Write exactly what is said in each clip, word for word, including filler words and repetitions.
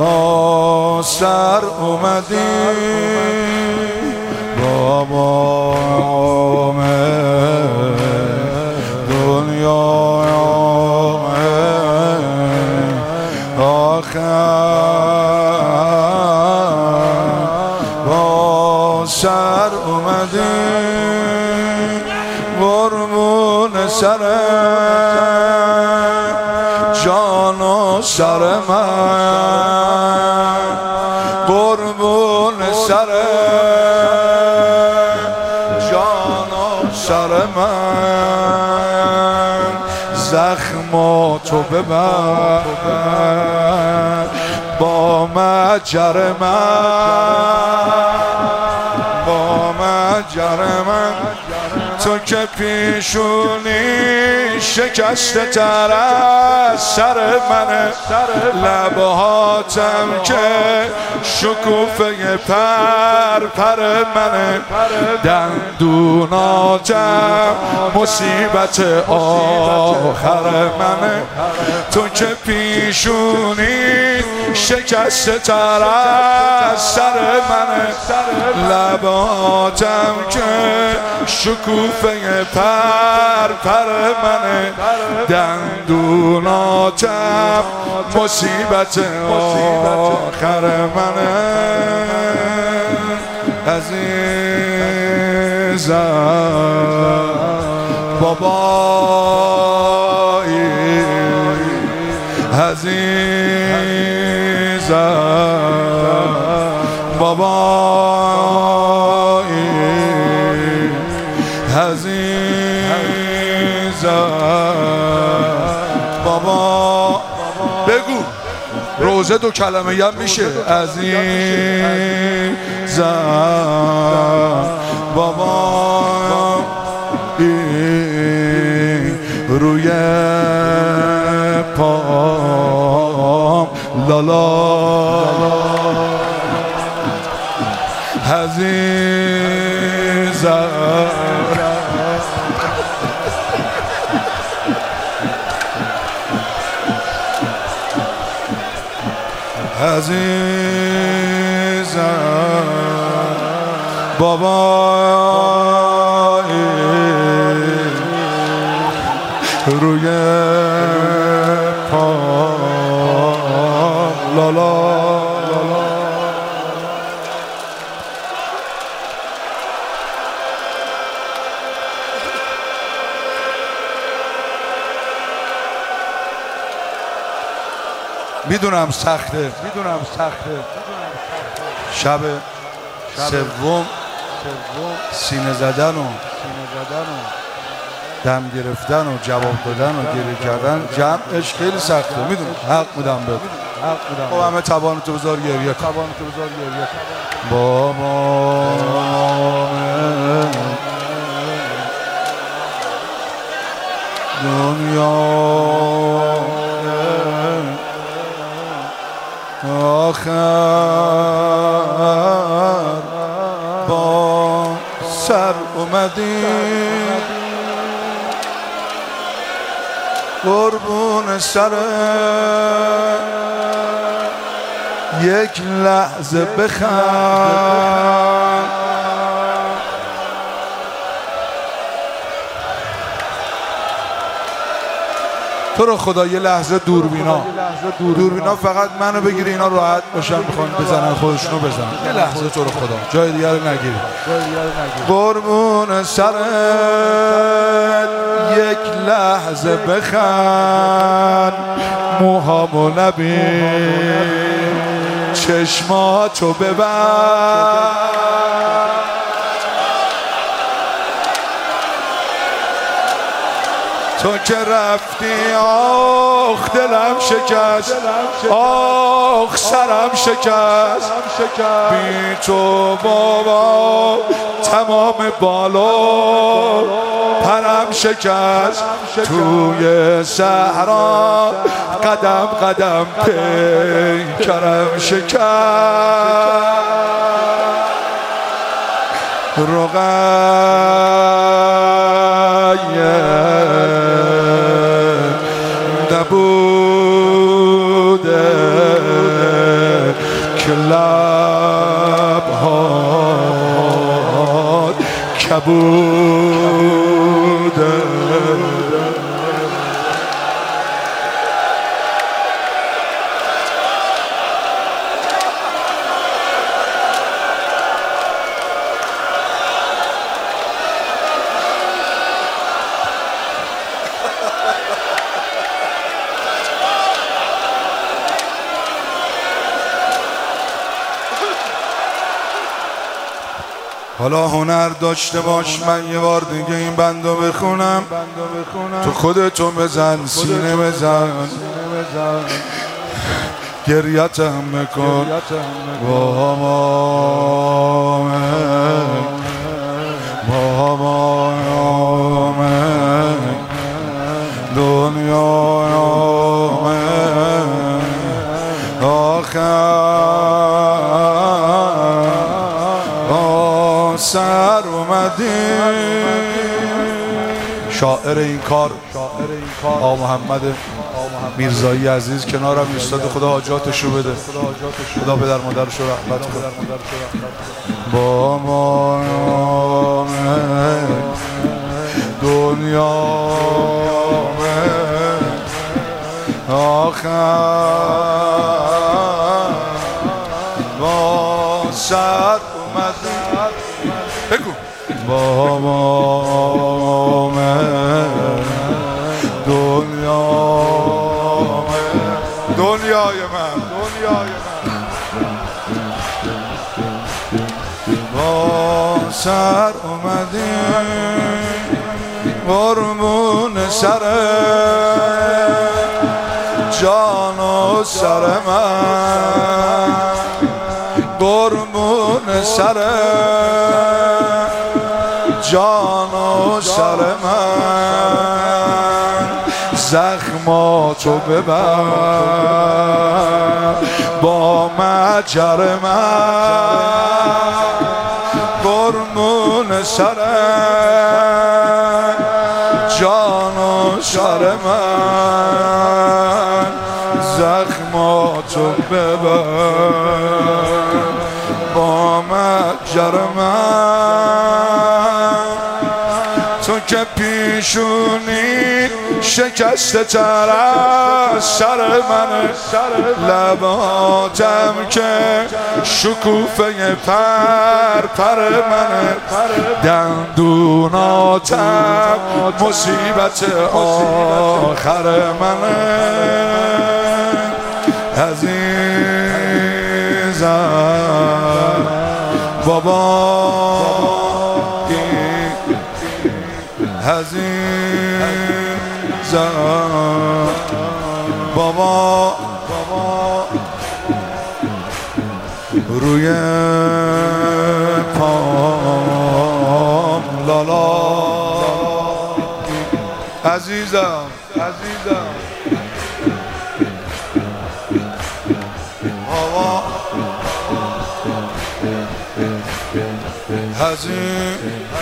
با سر اومدی بابا دنیا با سر اومدی قربون سر جان و سر من قربون سر جان و سر من زخم تو ببر با مجر من با مجر من تو که پیشونی شکسته تر از سر منه لبهاتم که شکوفه پر پر منه دندوناتم مصیبت آخر منه تو که پیشونی شکسته تر از سر منه لبهاتم که شکوفه پر پر منه دندوناتم مصیبت آخر منه عزیزم بابایی عزیزم بابایی عزیزم بابا بگو روزه دو کلمه هم میشه عزیزم بابا روی پام لالا عزیزم عزیزم بابایی روی پام لالا میدونم سخته میدونم سخته شب سوم سینه زدن و دم گرفتن و جواب دادن و گریه کردن جمعش خیلی سخته میدونم حق میدم بهت خب همه توانتو بذار گریه کن بابا دنیا آخر با سر اومدی قربون سر یک لحظه بخند تو رو خدا یه لحظه دوربینا دوربینا فقط منو بگیری اینا راحت باشن میخوان بزنن خودشونو بزنن یه لحظه تو رو خدا جای دیگر رو نگیری قربون سرت یک لحظه بخند موهامو نبین چشماتو ببند تو که رفتی آخ دلم شکست آخ سرم شکست بی تو بابا تمام بالا پرم شکست توی صحرا قدم قدم پیکرم شکست رقیه نبوده که لب‌هات کبوده. حالا هنر داشته باش من یه بار دیگه این بندو بخونم، تو خودتو بزن سینه بزن گریتم بکن بابا بابا دنیا آخر سر اومدی. شاعر این کار آقا محمد میرزایی عزیز کنارم ایستاد. خدا حاجاتشو بده، خدا پدر مادرشو رحمت کنه. با ما دنیا آخر با سر بگو بابا من دنیا دنیای من دنیای من با سر اومدی قربون سر جان و سر من قربون سر جان و سر من زخماتو ببر با مجر من قربون سر جان و سر من زخماتو ببر با مجر من تو که پیشونی شکسته تر از سر منه لباتم که شکوفه پر پر منه دندوناتم مصیبت آخر منه عزیزم بابا عزیزم بابا روی پام لالا عزیزم عزیزم بابا عزیز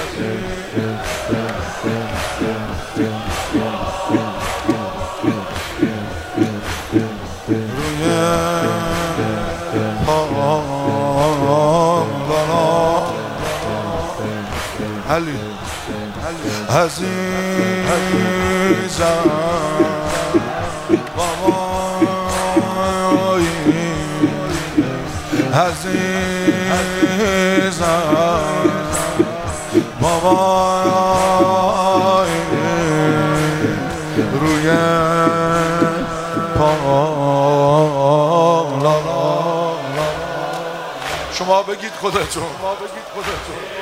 علی عزیزم بابای عزیزم بابای روی پا شما بگید خودتون شما بگید خودتون